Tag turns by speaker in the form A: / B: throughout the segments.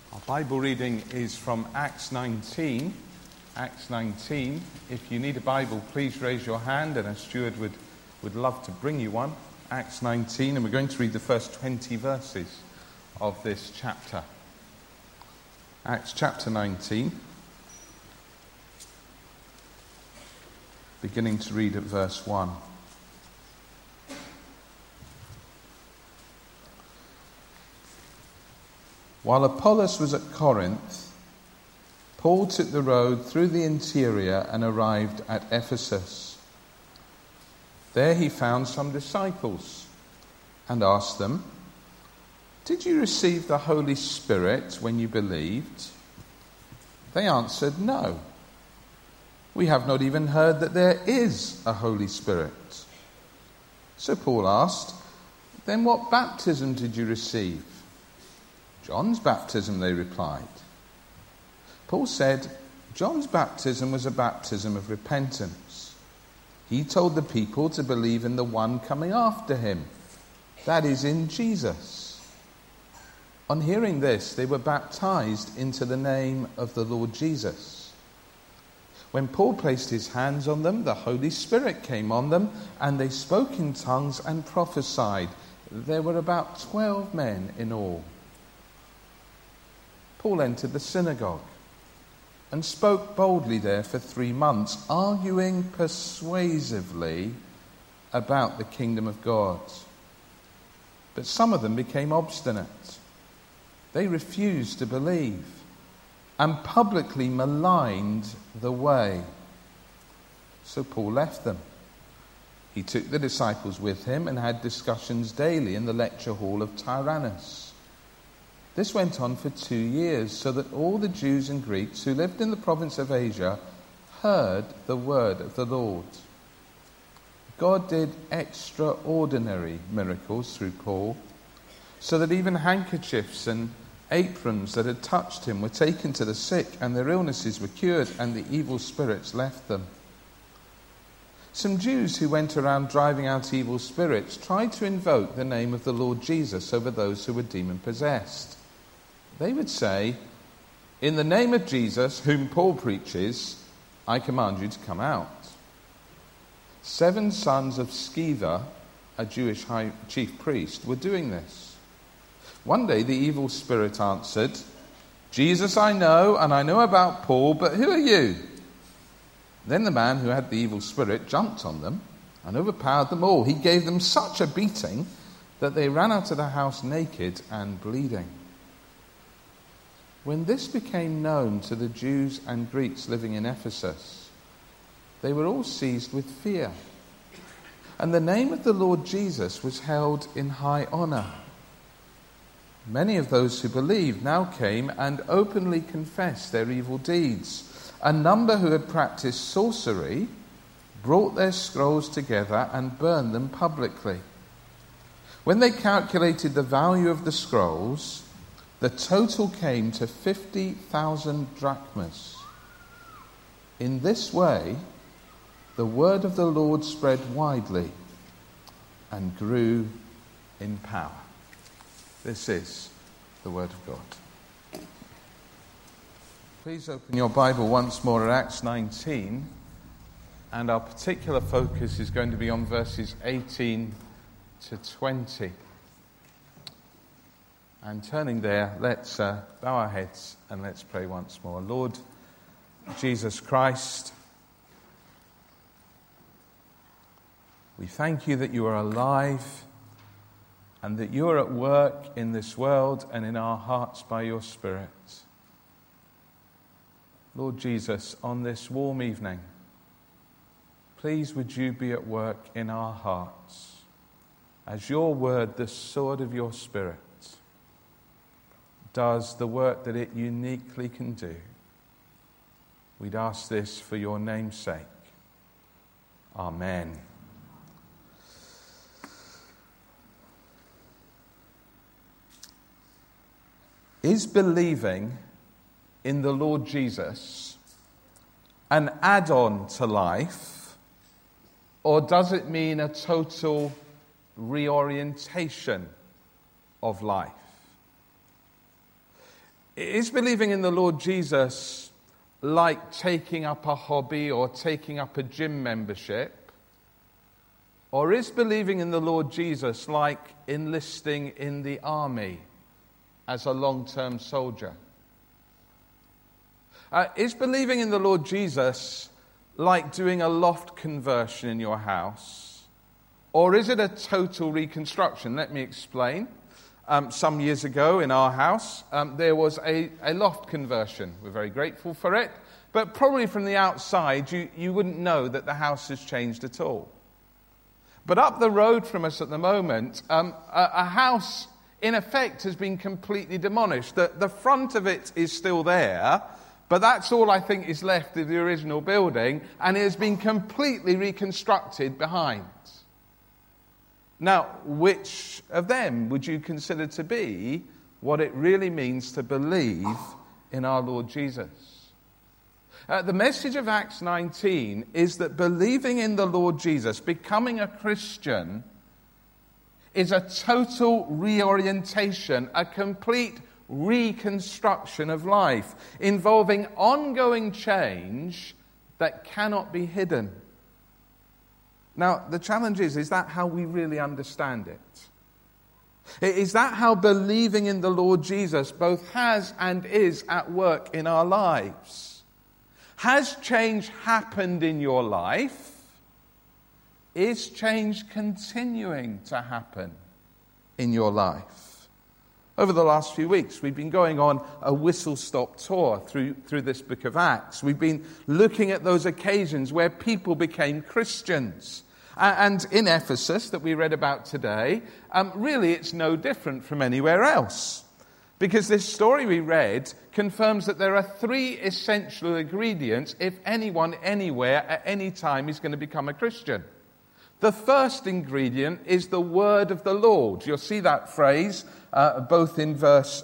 A: Our Bible reading is from Acts 19. Acts 19. If you need a Bible, please raise your hand and a steward would love to bring you one. Acts 19, and we're going to read the first 20 verses of this chapter. Acts chapter 19, beginning to read at verse 1. While Apollos was at Corinth, Paul took the road through the interior and arrived at Ephesus. There he found some disciples and asked them, "Did you receive the Holy Spirit when you believed?" They answered, "No. We have not even heard that there is a Holy Spirit." So Paul asked, "Then what baptism did you receive?" "John's baptism," they replied. Paul said, "John's baptism was a baptism of repentance. He told the people to believe in the one coming after him, that is, in Jesus." On hearing this, they were baptized into the name of the Lord Jesus. When Paul placed his hands on them, the Holy Spirit came on them, and they spoke in tongues and prophesied. There were about 12 men in all. Paul entered the synagogue and spoke boldly there for 3 months, arguing persuasively about the kingdom of God. But some of them became obstinate. They refused to believe and publicly maligned the way. So Paul left them. He took the disciples with him and had discussions daily in the lecture hall of Tyrannus. This went on for 2 years, so that all the Jews and Greeks who lived in the province of Asia heard the word of the Lord. God did extraordinary miracles through Paul, so that even handkerchiefs and aprons that had touched him were taken to the sick, and their illnesses were cured, and the evil spirits left them. Some Jews who went around driving out evil spirits tried to invoke the name of the Lord Jesus over those who were demon-possessed. They would say, "In the name of Jesus, whom Paul preaches, I command you to come out." 7 sons of Sceva, a Jewish high chief priest, were doing this. One day the evil spirit answered, "Jesus I know, and I know about Paul, but who are you?" Then the man who had the evil spirit jumped on them and overpowered them all. He gave them such a beating that they ran out of the house naked and bleeding. When this became known to the Jews and Greeks living in Ephesus, they were all seized with fear. And the name of the Lord Jesus was held in high honor. Many of those who believed now came and openly confessed their evil deeds. A number who had practiced sorcery brought their scrolls together and burned them publicly. When they calculated the value of the scrolls, the total came to 50,000 drachmas. In this way, the word of the Lord spread widely and grew in power. This is the word of God. Please open your Bible once more at Acts 19, and our particular focus is going to be on verses 18 to 20. And turning there, let's bow our heads and let's pray once more. Lord Jesus Christ, we thank you that you are alive and that you are at work in this world and in our hearts by your Spirit. Lord Jesus, on this warm evening, please would you be at work in our hearts as your word, the sword of your Spirit, does the work that it uniquely can do. We'd ask this for your name's sake. Amen. Is believing in the Lord Jesus an add-on to life, or does it mean a total reorientation of life? Is believing in the Lord Jesus like taking up a hobby or taking up a gym membership? Or is believing in the Lord Jesus like enlisting in the army as a long-term soldier? Is believing in the Lord Jesus like doing a loft conversion in your house? Or is it a total reconstruction? Let me explain. Some years ago in our house, there was a loft conversion. We're very grateful for it. But probably from the outside, you wouldn't know that the house has changed at all. But up the road from us at the moment, a house, in effect, has been completely demolished. The front of it is still there, but that's all I think is left of the original building, and it has been completely reconstructed behind. Now, which of them would you consider to be what it really means to believe in our Lord Jesus? The message of Acts 19 is that believing in the Lord Jesus, becoming a Christian, is a total reorientation, a complete reconstruction of life, involving ongoing change that cannot be hidden. Now, the challenge is that how we really understand it? Is that how believing in the Lord Jesus both has and is at work in our lives? Has change happened in your life? Is change continuing to happen in your life? Over the last few weeks, we've been going on a whistle-stop tour through this book of Acts. We've been looking at those occasions where people became Christians. And in Ephesus, that we read about today, really it's no different from anywhere else. Because this story we read confirms that there are three essential ingredients if anyone, anywhere, at any time is going to become a Christian. The first ingredient is the word of the Lord. You'll see that phrase both in verse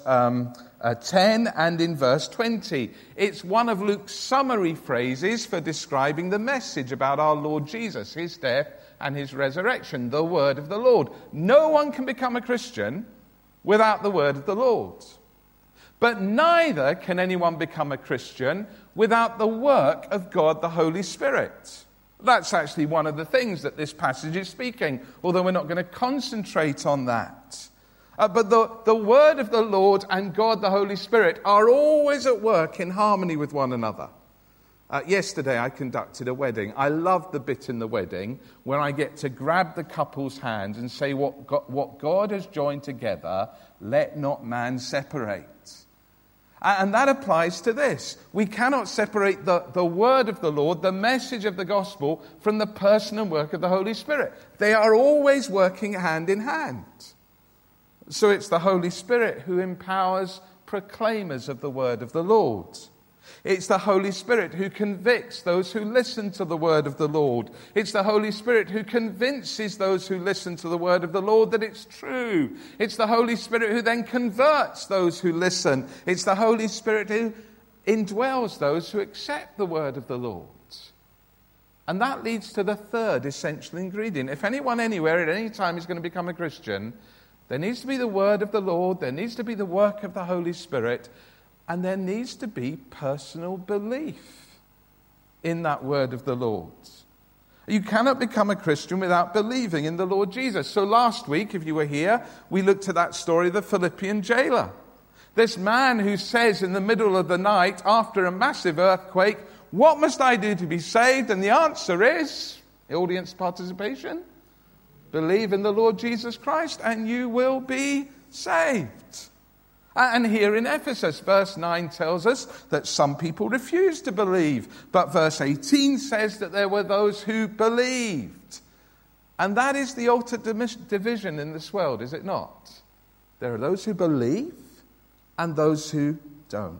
A: 10 and in verse 20. It's one of Luke's summary phrases for describing the message about our Lord Jesus, his death and his resurrection, the word of the Lord. No one can become a Christian without the word of the Lord. But neither can anyone become a Christian without the work of God the Holy Spirit. That's actually one of the things that this passage is speaking, although we're not going to concentrate on that. But the word of the Lord and God the Holy Spirit are always at work in harmony with one another. Yesterday I conducted a wedding. I loved the bit in the wedding where I get to grab the couple's hand and say, what God has joined together, let not man separate. And that applies to this. We cannot separate the word of the Lord, the message of the gospel, from the person and work of the Holy Spirit. They are always working hand in hand. So it's the Holy Spirit who empowers proclaimers of the word of the Lord. It's the Holy Spirit who convicts those who listen to the word of the Lord. It's the Holy Spirit who convinces those who listen to the word of the Lord that it's true. It's the Holy Spirit who then converts those who listen. It's the Holy Spirit who indwells those who accept the word of the Lord. And that leads to the third essential ingredient. If anyone anywhere at any time is going to become a Christian, there needs to be the word of the Lord, there needs to be the work of the Holy Spirit, and there needs to be personal belief in that word of the Lord. You cannot become a Christian without believing in the Lord Jesus. So last week, if you were here, we looked at that story of the Philippian jailer. This man who says in the middle of the night, after a massive earthquake, what must I do to be saved? And the answer is, audience participation, believe in the Lord Jesus Christ and you will be saved. And here in Ephesus, verse 9 tells us that some people refused to believe. But verse 18 says that there were those who believed. And that is the ultimate division in this world, is it not? There are those who believe and those who don't.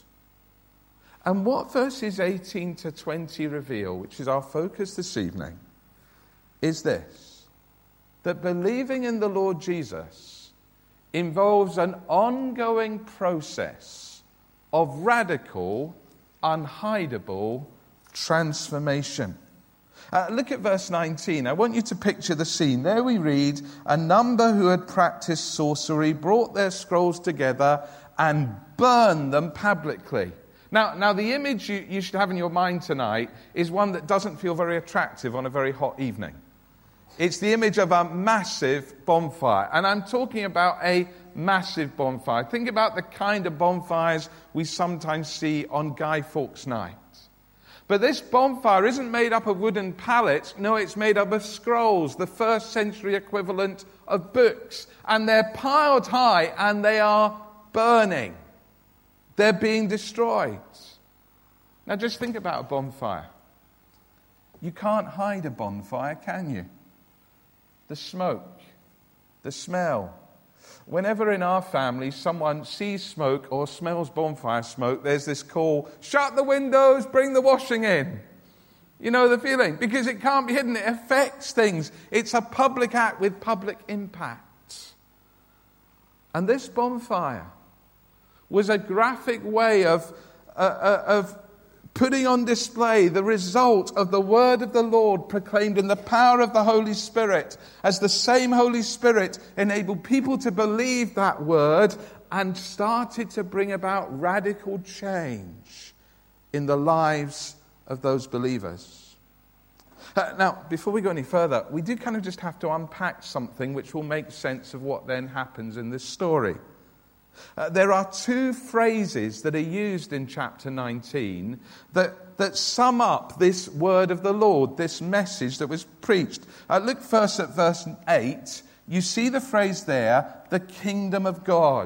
A: And what verses 18 to 20 reveal, which is our focus this evening, is this: that believing in the Lord Jesus involves an ongoing process of radical, unhideable transformation. Look at verse 19. I want you to picture the scene. There we read, a number who had practiced sorcery brought their scrolls together and burn them publicly. Now the image you should have in your mind tonight is one that doesn't feel very attractive on a very hot evening. It's the image of a massive bonfire. And I'm talking about a massive bonfire. Think about the kind of bonfires we sometimes see on Guy Fawkes Night. But this bonfire isn't made up of wooden pallets. No, it's made up of scrolls, the first century equivalent of books. And they're piled high and they are burning. They're being destroyed. Now just think about a bonfire. You can't hide a bonfire, can you? The smoke, the smell. Whenever in our family someone sees smoke or smells bonfire smoke, there's this call, shut the windows, bring the washing in. You know the feeling? Because it can't be hidden. It affects things. It's a public act with public impact. And this bonfire was a graphic way of putting on display the result of the word of the Lord proclaimed in the power of the Holy Spirit, as the same Holy Spirit enabled people to believe that word and started to bring about radical change in the lives of those believers. Now, before we go any further, we do kind of just have to unpack something which will make sense of what then happens in this story. There are two phrases that are used in chapter 19 that sum up this word of the Lord, this message that was preached. Look first at verse 8. You see the phrase there, the kingdom of God.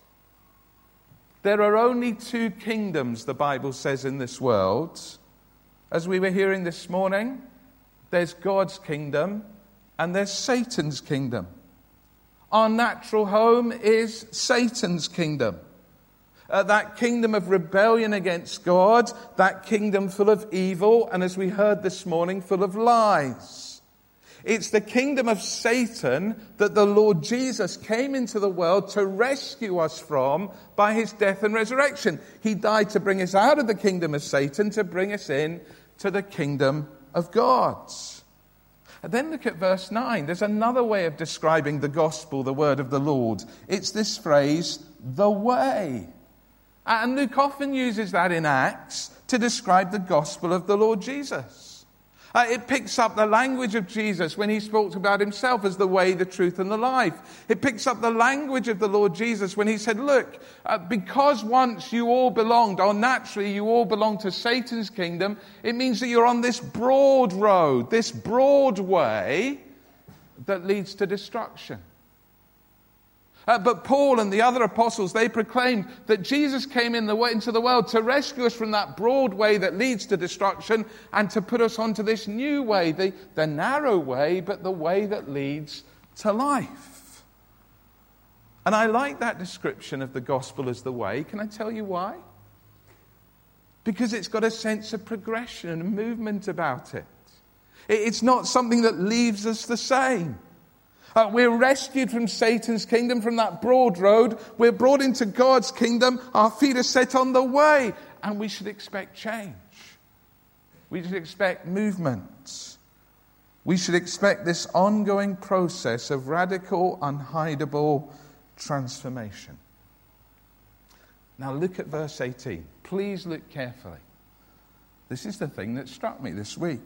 A: There are only two kingdoms, the Bible says, in this world. As we were hearing this morning, there's God's kingdom and there's Satan's kingdom. Our natural home is Satan's kingdom. That kingdom of rebellion against God, that kingdom full of evil, and as we heard this morning, full of lies. It's the kingdom of Satan that the Lord Jesus came into the world to rescue us from by his death and resurrection. He died to bring us out of the kingdom of Satan, to bring us in to the kingdom of God. And then look at verse 9. There's another way of describing the gospel, the word of the Lord. It's this phrase, the way. And Luke often uses that in Acts to describe the gospel of the Lord Jesus. It picks up the language of Jesus when he spoke about himself as the way, the truth, and the life. It picks up the language of the Lord Jesus when he said, look, because once you all belonged, or naturally you all belong to Satan's kingdom, it means that you're on this broad road, this broad way that leads to destruction. But Paul and the other apostles, they proclaimed that Jesus came into the world to rescue us from that broad way that leads to destruction and to put us onto this new way, the narrow way, but the way that leads to life. And I like that description of the gospel as the way. Can I tell you why? Because it's got a sense of progression and movement about it. It's not something that leaves us the same. We're rescued from Satan's kingdom, from that broad road. We're brought into God's kingdom. Our feet are set on the way. And we should expect change. We should expect movement. We should expect this ongoing process of radical, unhideable transformation. Now look at verse 18. Please look carefully. This is the thing that struck me this week.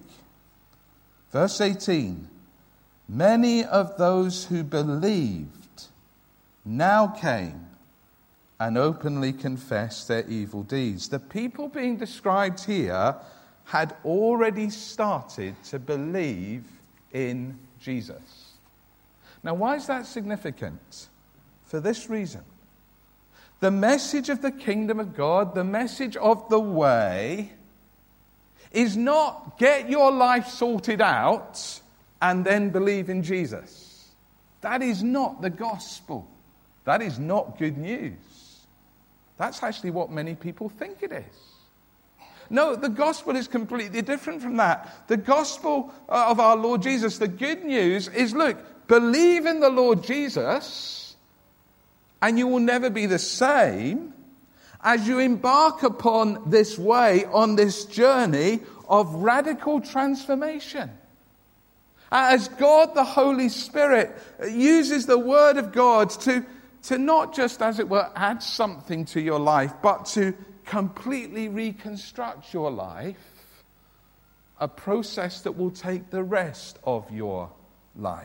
A: Verse 18. Many of those who believed now came and openly confessed their evil deeds. The people being described here had already started to believe in Jesus. Now, why is that significant? For this reason. The message of the kingdom of God, the message of the way, is not get your life sorted out and then believe in Jesus. That is not the gospel. That is not good news. That's actually what many people think it is. No, the gospel is completely different from that. The gospel of our Lord Jesus, the good news is, look, believe in the Lord Jesus and you will never be the same as you embark upon this way, on this journey of radical transformation. As God, the Holy Spirit, uses the Word of God to not just, as it were, add something to your life, but to completely reconstruct your life, a process that will take the rest of your life.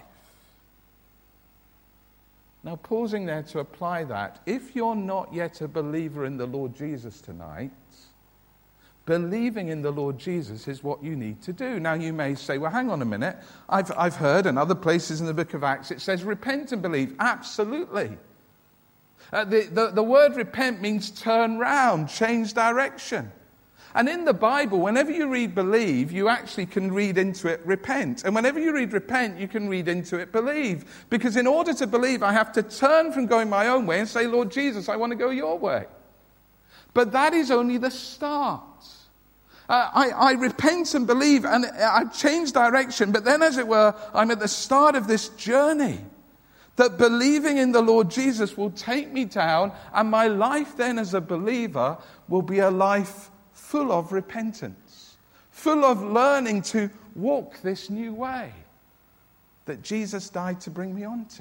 A: Now, pausing there to apply that, if you're not yet a believer in the Lord Jesus tonight, believing in the Lord Jesus is what you need to do. Now, you may say, well, hang on a minute. I've heard in other places in the book of Acts, it says repent and believe. Absolutely. The word repent means turn round, change direction. And in the Bible, whenever you read believe, you actually can read into it repent. And whenever you read repent, you can read into it believe. Because in order to believe, I have to turn from going my own way and say, Lord Jesus, I want to go your way. But that is only the start. I repent and believe, and I've changed direction. But then, as it were, I'm at the start of this journey that believing in the Lord Jesus will take me down, and my life then as a believer will be a life full of repentance, full of learning to walk this new way that Jesus died to bring me onto.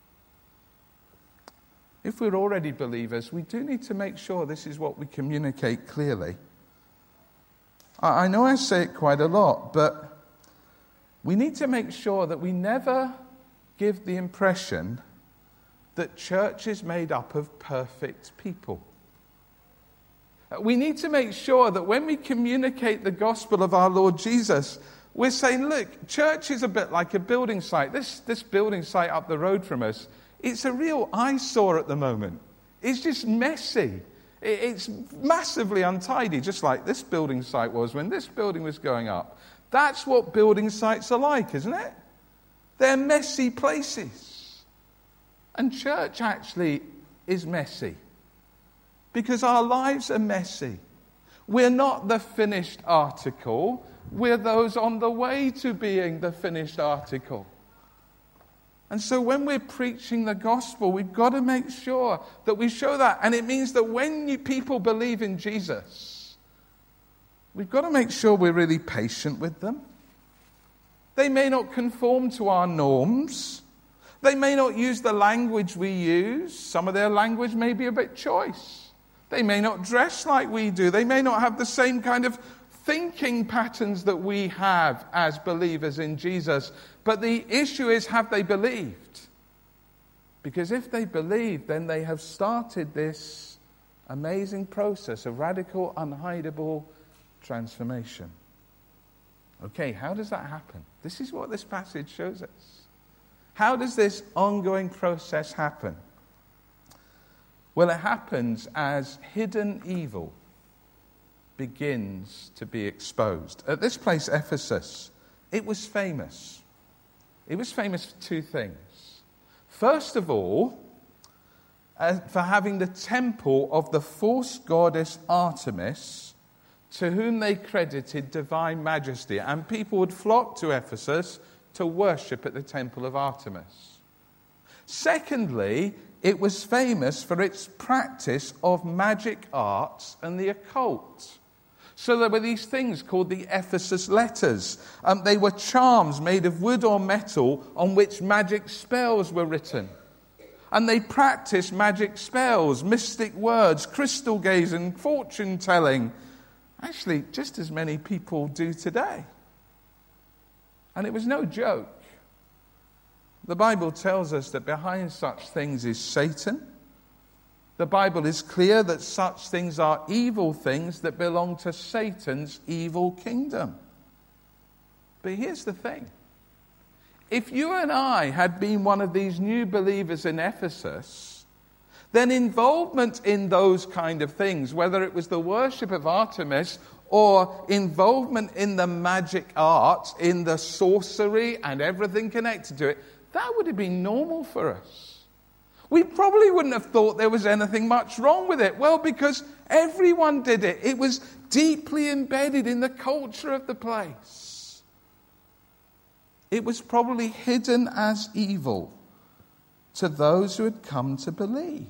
A: If we're already believers, we do need to make sure this is what we communicate clearly. I know I say it quite a lot, but we need to make sure that we never give the impression that church is made up of perfect people. We need to make sure that when we communicate the gospel of our Lord Jesus, we're saying, look, church is a bit like a building site. This building site up the road from us, it's a real eyesore at the moment. It's just messy. It's massively untidy, just like this building site was when this building was going up. That's what building sites are like, isn't it? They're messy places. And church actually is messy. Because our lives are messy. We're not the finished article. We're those on the way to being the finished article. And so when we're preaching the gospel, we've got to make sure that we show that. And it means that when people believe in Jesus, we've got to make sure we're really patient with them. They may not conform to our norms. They may not use the language we use. Some of their language may be a bit choice. They may not dress like we do. They may not have the same kind of thinking patterns that we have as believers in Jesus. But the issue is, have they believed? Because if they believe, then they have started this amazing process of radical, unhideable transformation. Okay, how does that happen? This is what this passage shows us. How does this ongoing process happen? Well, it happens as hidden evil begins to be exposed. At this place, Ephesus, it was famous. It was famous for two things. First of all, for having the temple of the false goddess Artemis, to whom they credited divine majesty. And people would flock to Ephesus to worship at the temple of Artemis. Secondly, it was famous for its practice of magic arts and the occult. So there were these things called the Ephesus letters. They were charms made of wood or metal on which magic spells were written. And they practiced magic spells, mystic words, crystal gazing, fortune telling. Actually, just as many people do today. And it was no joke. The Bible tells us that behind such things is Satan. The Bible is clear that such things are evil things that belong to Satan's evil kingdom. But here's the thing. If you and I had been one of these new believers in Ephesus, then involvement in those kind of things, whether it was the worship of Artemis or involvement in the magic arts, in the sorcery and everything connected to it, that would have been normal for us. We probably wouldn't have thought there was anything much wrong with it. Well, because everyone did it. It was deeply embedded in the culture of the place. It was probably hidden as evil to those who had come to believe.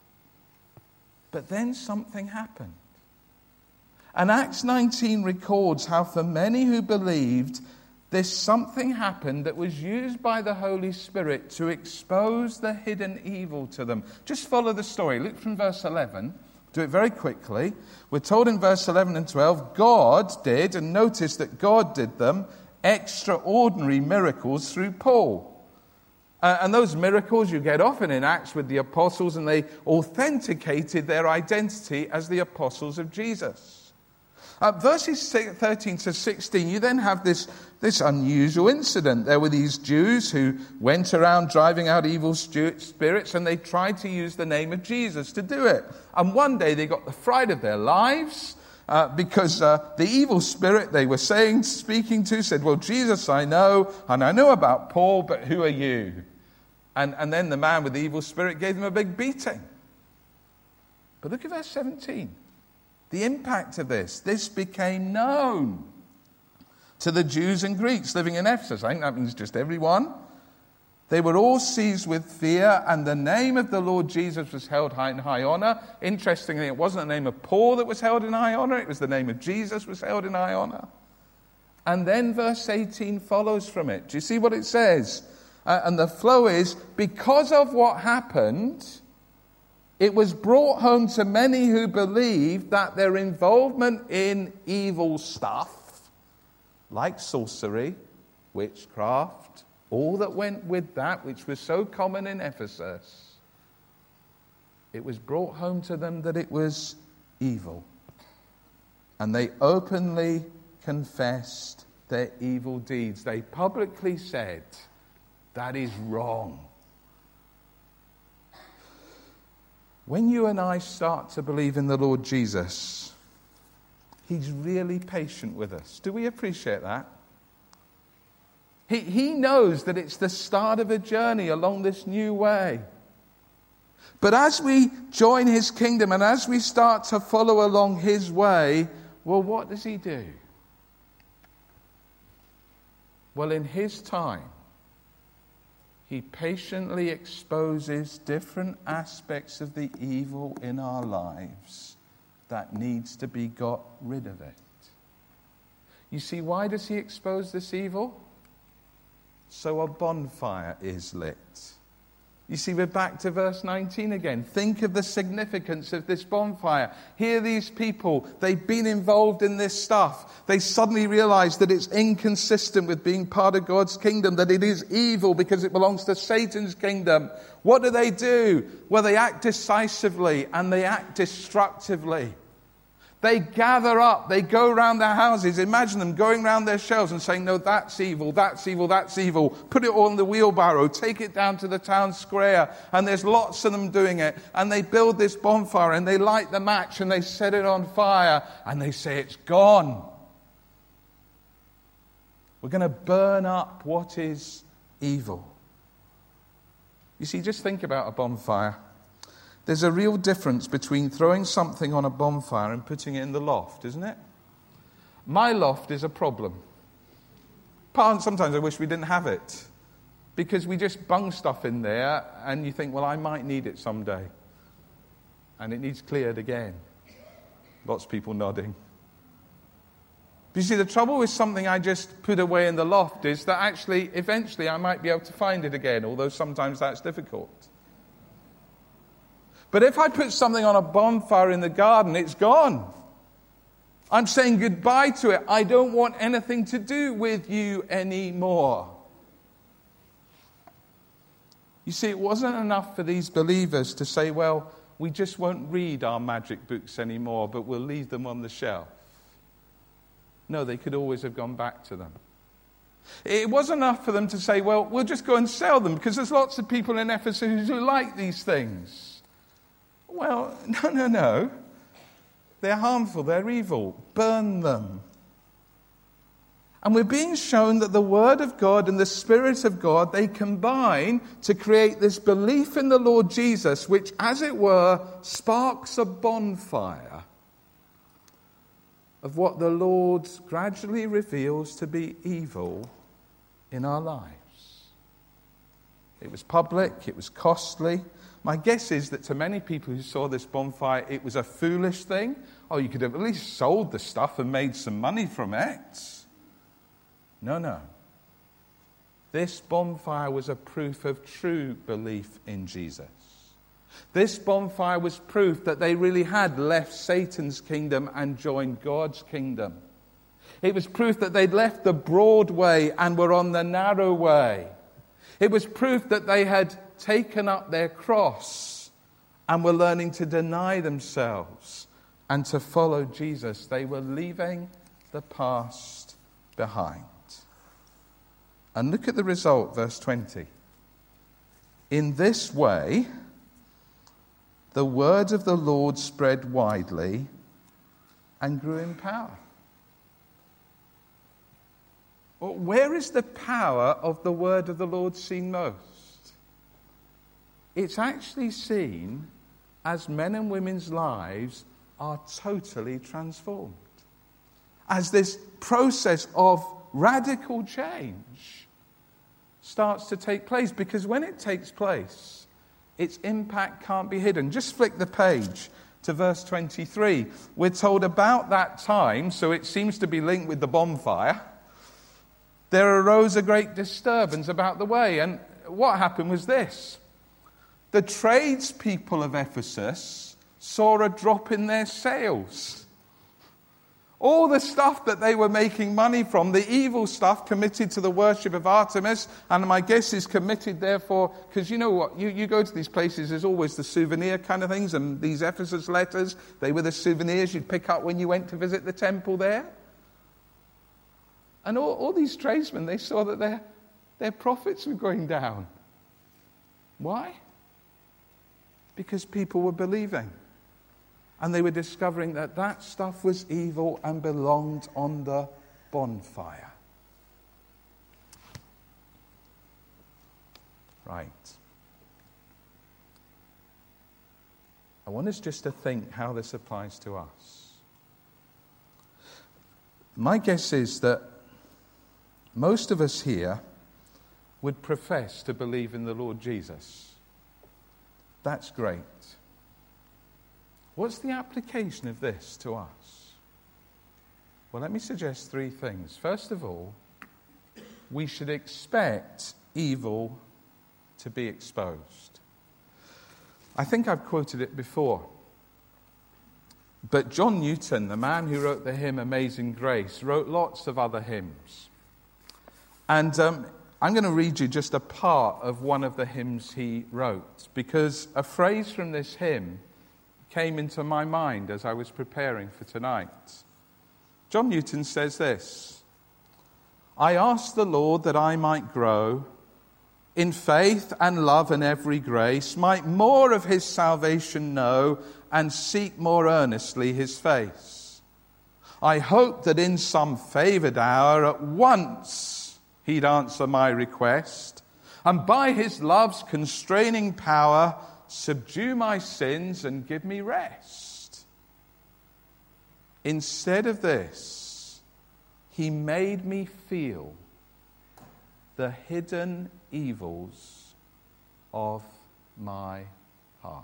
A: But then something happened. And Acts 19 records how for many who believed, There's something happened that was used by the Holy Spirit to expose the hidden evil to them. Just follow the story. Look from verse 11. Do it very quickly. We're told in verse 11 and 12, God did, and notice that God did them, extraordinary miracles through Paul. And those miracles you get often in Acts with the apostles, and they authenticated their identity as the apostles of Jesus. Verses 13 to 16, you then have this unusual incident. There were these Jews who went around driving out evil spirits, and they tried to use the name of Jesus to do it. And one day they got the fright of their lives, because the evil spirit they were speaking to said, well, Jesus I know, and I know about Paul, but who are you? And then the man with the evil spirit gave them a big beating. But look at verse 17. The impact of this became known to the Jews and Greeks living in Ephesus. I think that means just everyone. They were all seized with fear, and the name of the Lord Jesus was held in high honor. Interestingly, it wasn't the name of Paul that was held in high honor. It was the name of Jesus was held in high honor. And then verse 18 follows from it. Do you see what it says? And the flow is, because of what happened, it was brought home to many who believed that their involvement in evil stuff, like sorcery, witchcraft, all that went with that, which was so common in Ephesus, it was brought home to them that it was evil. And they openly confessed their evil deeds. They publicly said, that is wrong. When you and I start to believe in the Lord Jesus, He's really patient with us. Do we appreciate that? He knows that it's the start of a journey along this new way. But as we join His kingdom and as we start to follow along His way, well, what does He do? Well, in His time, He patiently exposes different aspects of the evil in our lives that needs to be got rid of it. You see, why does He expose this evil? So a bonfire is lit. You see, we're back to verse 19 again. Think of the significance of this bonfire. Here these people, they've been involved in this stuff. They suddenly realize that it's inconsistent with being part of God's kingdom, that it is evil because it belongs to Satan's kingdom. What do? Well, they act decisively and they act destructively. They gather up, they go around their houses. Imagine them going around their shelves and saying, no, that's evil, that's evil, that's evil. Put it all in the wheelbarrow, take it down to the town square. And there's lots of them doing it. And they build this bonfire and they light the match and they set it on fire. And they say, it's gone. We're going to burn up what is evil. You see, just think about a bonfire. There's a real difference between throwing something on a bonfire and putting it in the loft, isn't it? My loft is a problem. Sometimes I wish we didn't have it, because we just bung stuff in there and you think, well, I might need it someday. And it needs cleared again. Lots of people nodding. But you see, the trouble with something I just put away in the loft is that actually, eventually, I might be able to find it again, although sometimes that's difficult. But if I put something on a bonfire in the garden, it's gone. I'm saying goodbye to it. I don't want anything to do with you anymore. You see, it wasn't enough for these believers to say, well, we just won't read our magic books anymore, but we'll leave them on the shelf. No, they could always have gone back to them. It wasn't enough for them to say, well, we'll just go and sell them, because there's lots of people in Ephesus who like these things. Well, no. They're harmful, they're evil. Burn them. And we're being shown that the Word of God and the Spirit of God, they combine to create this belief in the Lord Jesus, which, as it were, sparks a bonfire of what the Lord gradually reveals to be evil in our lives. It was public, it was costly. My guess is that to many people who saw this bonfire, it was a foolish thing. Oh, you could have at least sold the stuff and made some money from it. No. This bonfire was a proof of true belief in Jesus. This bonfire was proof that they really had left Satan's kingdom and joined God's kingdom. It was proof that they'd left the broad way and were on the narrow way. It was proof that they had taken up their cross and were learning to deny themselves and to follow Jesus. They were leaving the past behind. And look at the result, verse 20. In this way, the word of the Lord spread widely and grew in power. Well, where is the power of the word of the Lord seen most? It's actually seen as men and women's lives are totally transformed. As this process of radical change starts to take place. Because when it takes place, its impact can't be hidden. Just flick the page to verse 23. We're told about that time, so it seems to be linked with the bonfire. There arose a great disturbance about the way. And what happened was this. The tradespeople of Ephesus saw a drop in their sales. All the stuff that they were making money from, the evil stuff committed to the worship of Artemis, and my guess is committed therefore, because you know what, you go to these places, there's always the souvenir kind of things, and these Ephesus letters, they were the souvenirs you'd pick up when you went to visit the temple there. And all these tradesmen, they saw that their profits were going down. Why? Because people were believing. And they were discovering that that stuff was evil and belonged on the bonfire. Right. I want us just to think how this applies to us. My guess is that most of us here would profess to believe in the Lord Jesus. That's great. What's the application of this to us? Well, let me suggest three things. First of all, we should expect evil to be exposed. I think I've quoted it before. But John Newton, the man who wrote the hymn Amazing Grace, wrote lots of other hymns. And I'm going to read you just a part of one of the hymns he wrote, because a phrase from this hymn came into my mind as I was preparing for tonight. John Newton says this: I asked the Lord that I might grow in faith and love and every grace, might more of his salvation know and seek more earnestly his face. I hoped that in some favoured hour at once he'd answer my request, and by his love's constraining power subdue my sins and give me rest. Instead of this, he made me feel the hidden evils of my heart.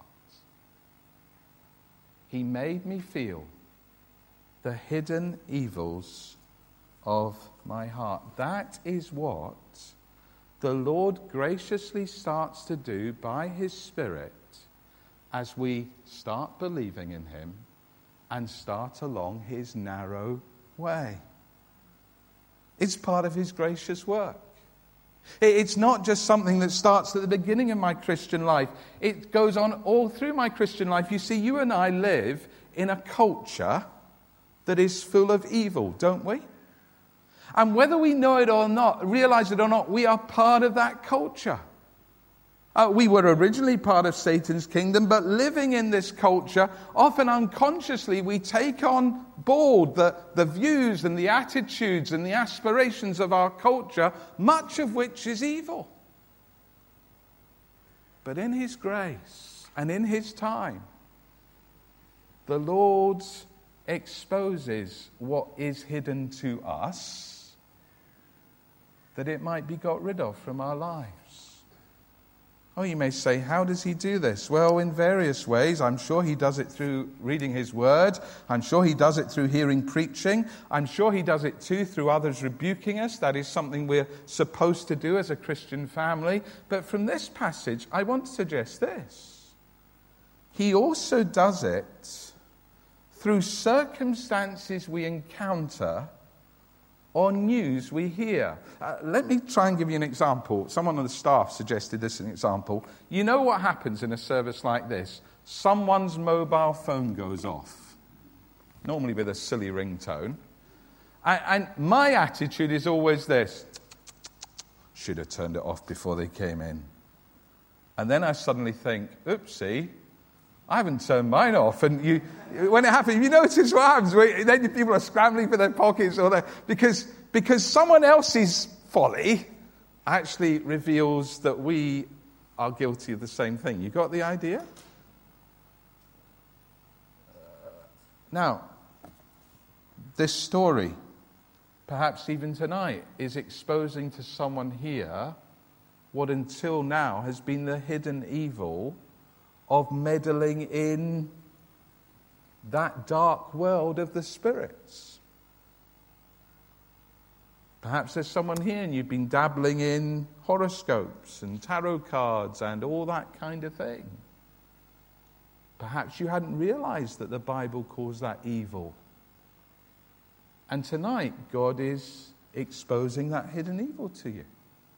A: He made me feel the hidden evils of my heart. That is what the Lord graciously starts to do by his Spirit as we start believing in him and start along his narrow way. It's part of his gracious work. It's not just something that starts at the beginning of my Christian life. It goes on all through my Christian life. You see, you and I live in a culture that is full of evil, don't we? And whether we know it or not, realize it or not, we are part of that culture. We were originally part of Satan's kingdom, but living in this culture, often unconsciously, we take on board the views and the attitudes and the aspirations of our culture, much of which is evil. But in his grace and in his time, the Lord exposes what is hidden to us, that it might be got rid of from our lives. Oh, you may say, how does he do this? Well, in various ways. I'm sure he does it through reading his word. I'm sure he does it through hearing preaching. I'm sure he does it too through others rebuking us. That is something we're supposed to do as a Christian family. But from this passage, I want to suggest this. He also does it through circumstances we encounter or news we hear. Let me try and give you an example. Someone on the staff suggested this as an example. You know what happens in a service like this? Someone's mobile phone goes off, normally with a silly ringtone. And my attitude is always this: should have turned it off before they came in. And then I suddenly think, oopsie, I haven't turned mine off. And when it happens, you notice what happens. Then people are scrambling for their pockets because someone else's folly actually reveals that we are guilty of the same thing. You got the idea? Now, this story, perhaps even tonight, is exposing to someone here what until now has been the hidden evil of meddling in that dark world of the spirits. Perhaps there's someone here and you've been dabbling in horoscopes and tarot cards and all that kind of thing. Perhaps you hadn't realized that the Bible calls that evil. And tonight, God is exposing that hidden evil to you.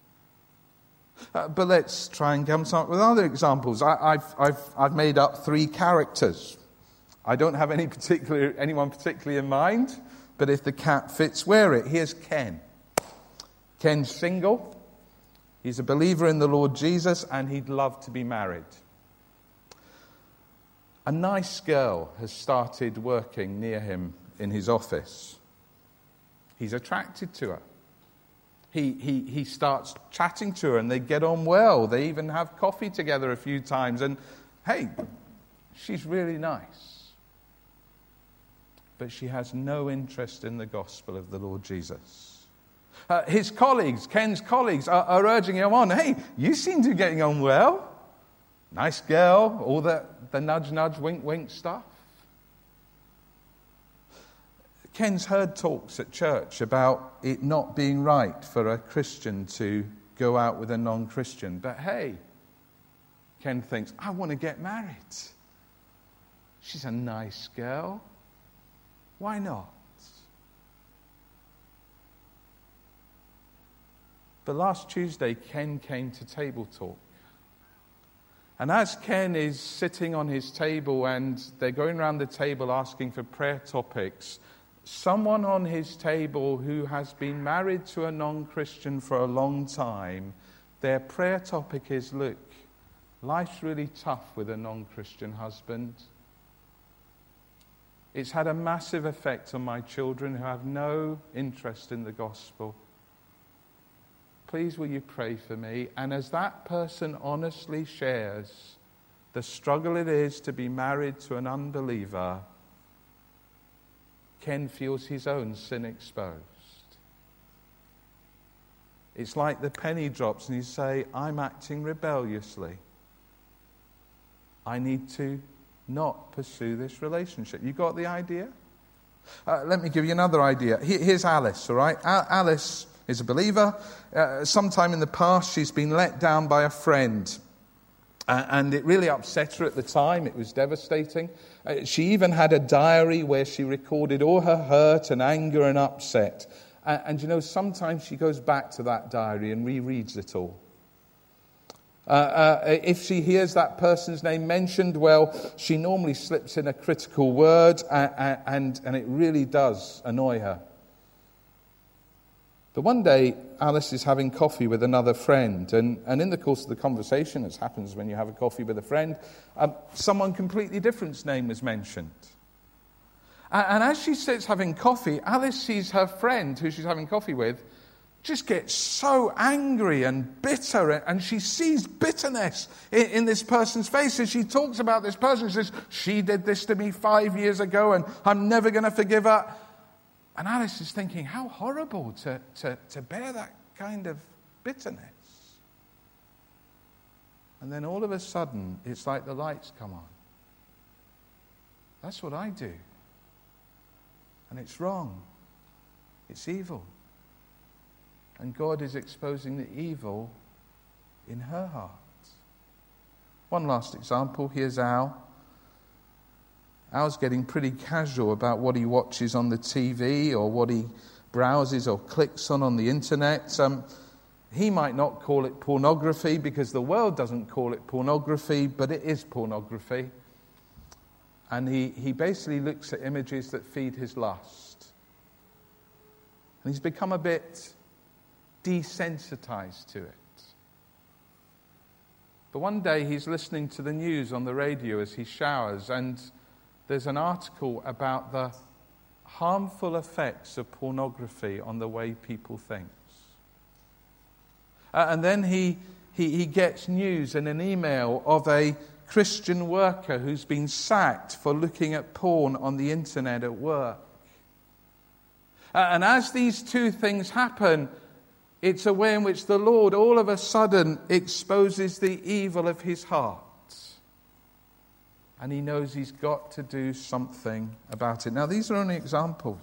A: But let's try and come up with other examples. I've made up 3 characters. I don't have anyone particularly in mind, but if the cap fits, wear it. Here's Ken. Ken's single. He's a believer in the Lord Jesus, and he'd love to be married. A nice girl has started working near him in his office. He's attracted to her. He starts chatting to her and they get on well. They even have coffee together a few times. And hey, she's really nice. But she has no interest in the gospel of the Lord Jesus. His colleagues, Ken's colleagues, are urging him on. Hey, you seem to be getting on well. Nice girl, all the nudge, nudge, wink, wink stuff. Ken's heard talks at church about it not being right for a Christian to go out with a non-Christian. But hey, Ken thinks, I want to get married. She's a nice girl. Why not? But last Tuesday, Ken came to table talk. And as Ken is sitting on his table and they're going around the table asking for prayer topics, someone on his table who has been married to a non-Christian for a long time, their prayer topic is, look, life's really tough with a non-Christian husband. It's had a massive effect on my children who have no interest in the gospel. Please will you pray for me? And as that person honestly shares the struggle it is to be married to an unbeliever, Ken feels his own sin exposed. It's like the penny drops and you say, I'm acting rebelliously. I need to not pursue this relationship. You got the idea? Let me give you another idea. Here's Alice, all right? Alice is a believer. Sometime in the past, she's been let down by a friend. And it really upset her at the time. It was devastating. She even had a diary where she recorded all her hurt and anger and upset. And you know, sometimes she goes back to that diary and rereads it all. If she hears that person's name mentioned, well, she normally slips in a critical word, and it really does annoy her. But one day, Alice is having coffee with another friend, and in the course of the conversation, as happens when you have a coffee with a friend, someone completely different's name was mentioned. And as she sits having coffee, Alice sees her friend, who she's having coffee with, just gets so angry and bitter, and she sees bitterness in this person's face as she talks about this person. She says, she did this to me 5 years ago, and I'm never going to forgive her. And Alice is thinking, how horrible to bear that kind of bitterness. And then all of a sudden, it's like the lights come on. That's what I do. And it's wrong. It's evil. And God is exposing the evil in her heart. One last example. Here's Al. Al's getting pretty casual about what he watches on the TV or what he browses or clicks on the internet. He might not call it pornography because the world doesn't call it pornography, but it is pornography. And he basically looks at images that feed his lust. And he's become a bit desensitized to it. But one day he's listening to the news on the radio as he showers, and there's an article about the harmful effects of pornography on the way people think. And then he gets news in an email of a Christian worker who's been sacked for looking at porn on the internet at work. And as these two things happen, it's a way in which the Lord all of a sudden exposes the evil of his heart. And he knows he's got to do something about it. Now, these are only examples.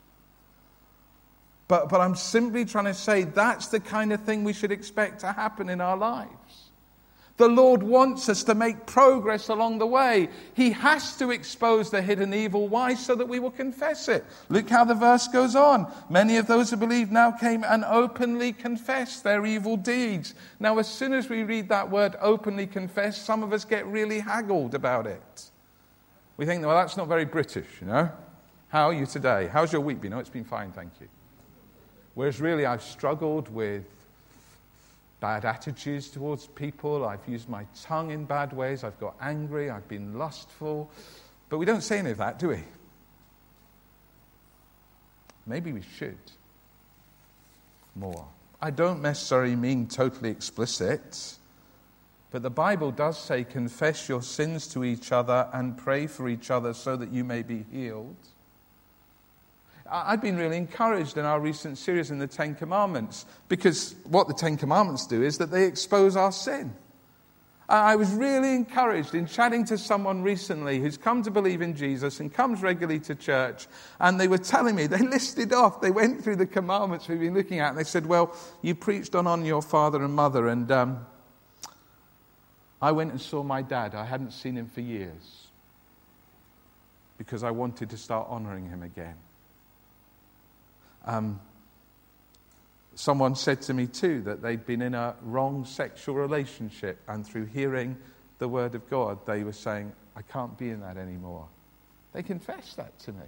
A: But I'm simply trying to say that's the kind of thing we should expect to happen in our lives. The Lord wants us to make progress along the way. He has to expose the hidden evil. Why? So that we will confess it. Look how the verse goes on. Many of those who believe now came and openly confessed their evil deeds. Now, as soon as we read that word openly confess, some of us get really haggled about it. We think, well, that's not very British, you know. How are you today? How's your week been? Oh, it's been fine, thank you. Whereas really I've struggled with bad attitudes towards people. I've used my tongue in bad ways. I've got angry. I've been lustful. But we don't say any of that, do we? Maybe we should. More. I don't necessarily mean totally explicit. But the Bible does say, confess your sins to each other and pray for each other so that you may be healed. I've been really encouraged in our recent series in the Ten Commandments, because what the Ten Commandments do is that they expose our sin. I was really encouraged in chatting to someone recently who's come to believe in Jesus and comes regularly to church, and they were telling me, they listed off, they went through the commandments we've been looking at, and they said, well, you preached on honour your father and mother, and I went and saw my dad. I hadn't seen him for years because I wanted to start honouring him again. Someone said to me too that they'd been in a wrong sexual relationship, and through hearing the word of God, they were saying, I can't be in that anymore. They confessed that to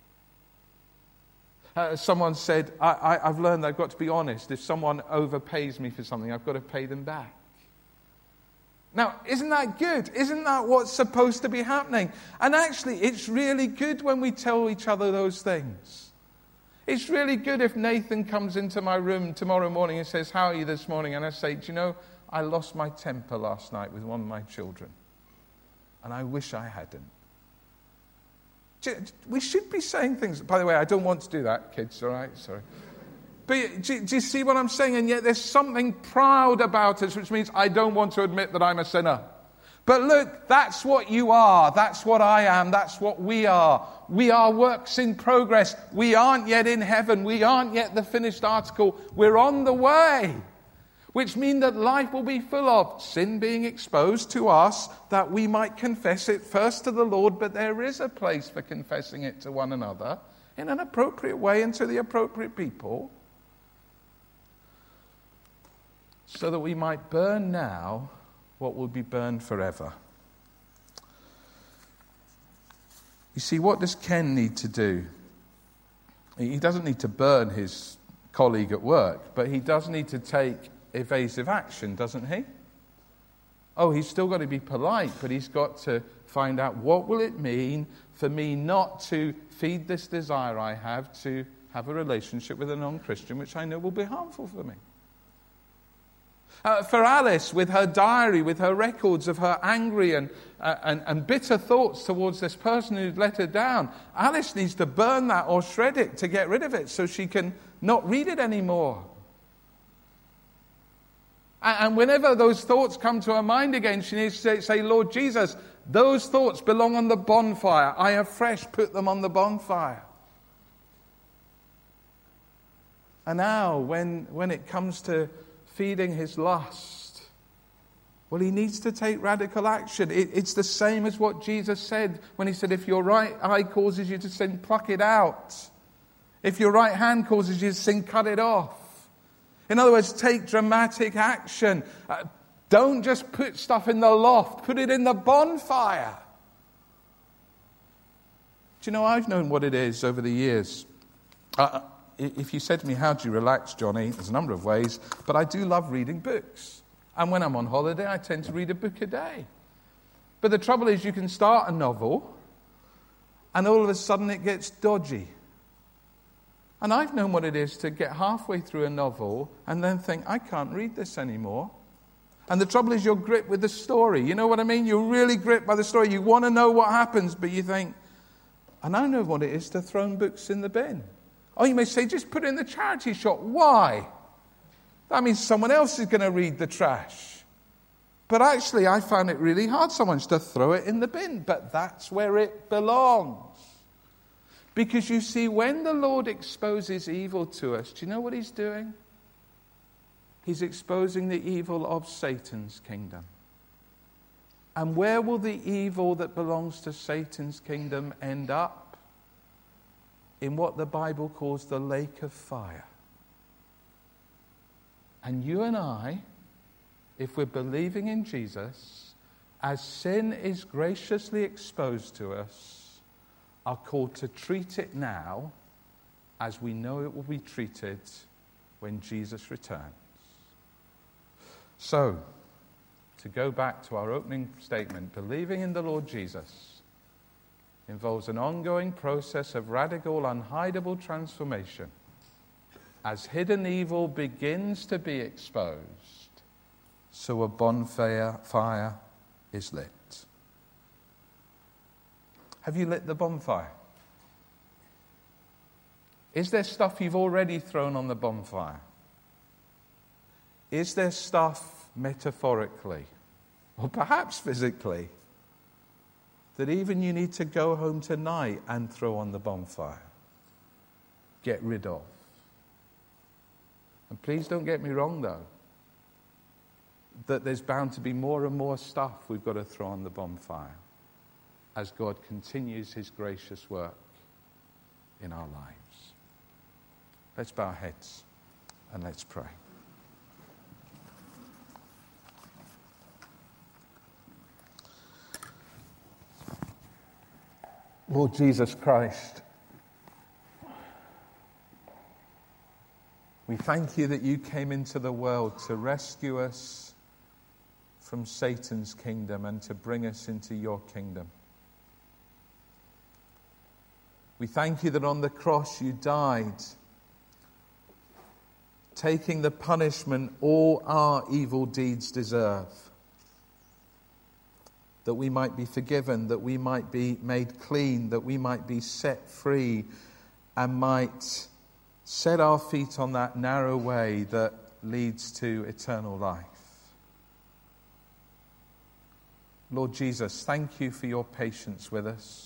A: me. Someone said, I've learned that I've got to be honest. If someone overpays me for something, I've got to pay them back. Now, isn't that good? Isn't that what's supposed to be happening? And actually, it's really good when we tell each other those things. It's really good if Nathan comes into my room tomorrow morning and says, how are you this morning? And I say, do you know, I lost my temper last night with one of my children. And I wish I hadn't. We should be saying things. By the way, I don't want to do that, kids, all right? Sorry. But do you see what I'm saying? And yet there's something proud about us, which means I don't want to admit that I'm a sinner. But look, that's what you are. That's what I am. That's what we are. We are works in progress. We aren't yet in heaven. We aren't yet the finished article. We're on the way. Which means that life will be full of sin being exposed to us, that we might confess it first to the Lord, but there is a place for confessing it to one another in an appropriate way and to the appropriate people, so that we might burn now what will be burned forever. You see, what does Ken need to do? He doesn't need to burn his colleague at work, but he does need to take evasive action, doesn't he? Oh, he's still got to be polite, but he's got to find out what will it mean for me not to feed this desire I have to have a relationship with a non-Christian, which I know will be harmful for me. For Alice, with her diary, with her records of her angry and bitter thoughts towards this person who'd let her down, Alice needs to burn that or shred it to get rid of it so she can not read it anymore. And whenever those thoughts come to her mind again, she needs to say, Lord Jesus, those thoughts belong on the bonfire. I afresh put them on the bonfire. And now, when it comes to feeding his lust, well, he needs to take radical action. It's the same as what Jesus said when he said, if your right eye causes you to sin, pluck it out. If your right hand causes you to sin, cut it off. In other words, take dramatic action. Don't just put stuff in the loft. Put it in the bonfire. Do you know, I've known what it is over the years. If you said to me, how do you relax, Johnny? There's a number of ways. But I do love reading books. And when I'm on holiday, I tend to read a book a day. But the trouble is, you can start a novel, and all of a sudden it gets dodgy. And I've known what it is to get halfway through a novel and then think, I can't read this anymore. And the trouble is, you're gripped with the story. You know what I mean? You're really gripped by the story. You want to know what happens, but you think, and I know what it is to throw books in the bin. Oh, you may say, just put it in the charity shop. Why? That means someone else is going to read the trash. But actually, I found it really hard sometimes to throw it in the bin. But that's where it belongs. Because you see, when the Lord exposes evil to us, do you know what he's doing? He's exposing the evil of Satan's kingdom. And where will the evil that belongs to Satan's kingdom end up? In what the Bible calls the lake of fire. And you and I, if we're believing in Jesus, as sin is graciously exposed to us, are called to treat it now as we know it will be treated when Jesus returns. So, to go back to our opening statement, believing in the Lord Jesus involves an ongoing process of radical, unhideable transformation. As hidden evil begins to be exposed, so a bonfire is lit. Have you lit the bonfire? Is there stuff you've already thrown on the bonfire? Is there stuff metaphorically, or perhaps physically, that even you need to go home tonight and throw on the bonfire? Get rid of. And please don't get me wrong, though, that there's bound to be more and more stuff we've got to throw on the bonfire as God continues his gracious work in our lives. Let's bow our heads and let's pray. Lord Jesus Christ, we thank you that you came into the world to rescue us from Satan's kingdom and to bring us into your kingdom. We thank you that on the cross you died, taking the punishment all our evil deeds deserve, that we might be forgiven, that we might be made clean, that we might be set free, and might set our feet on that narrow way that leads to eternal life. Lord Jesus, thank you for your patience with us.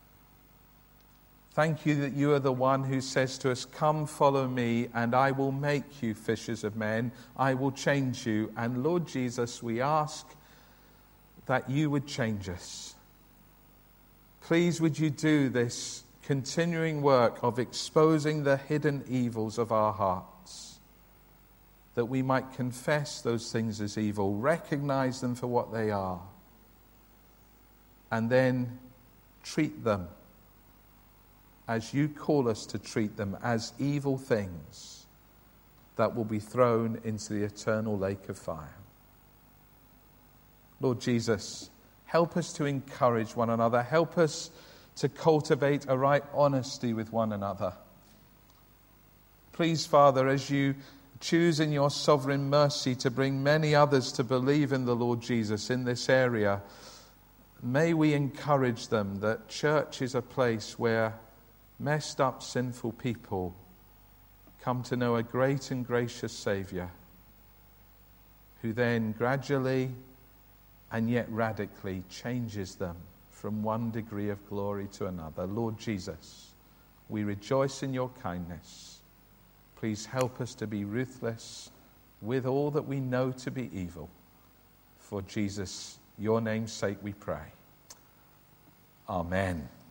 A: Thank you that you are the one who says to us, come follow me and I will make you fishers of men. I will change you. And Lord Jesus, we ask that you would change us. Please would you do this continuing work of exposing the hidden evils of our hearts, that we might confess those things as evil, recognize them for what they are, and then treat them as you call us to treat them, as evil things that will be thrown into the eternal lake of fire. Lord Jesus, help us to encourage one another. Help us to cultivate a right honesty with one another. Please, Father, as you choose in your sovereign mercy to bring many others to believe in the Lord Jesus in this area, may we encourage them that church is a place where messed up, sinful people come to know a great and gracious Saviour who then gradually and yet radically changes them from one degree of glory to another. Lord Jesus, we rejoice in your kindness. Please help us to be ruthless with all that we know to be evil. For Jesus, your name's sake we pray. Amen.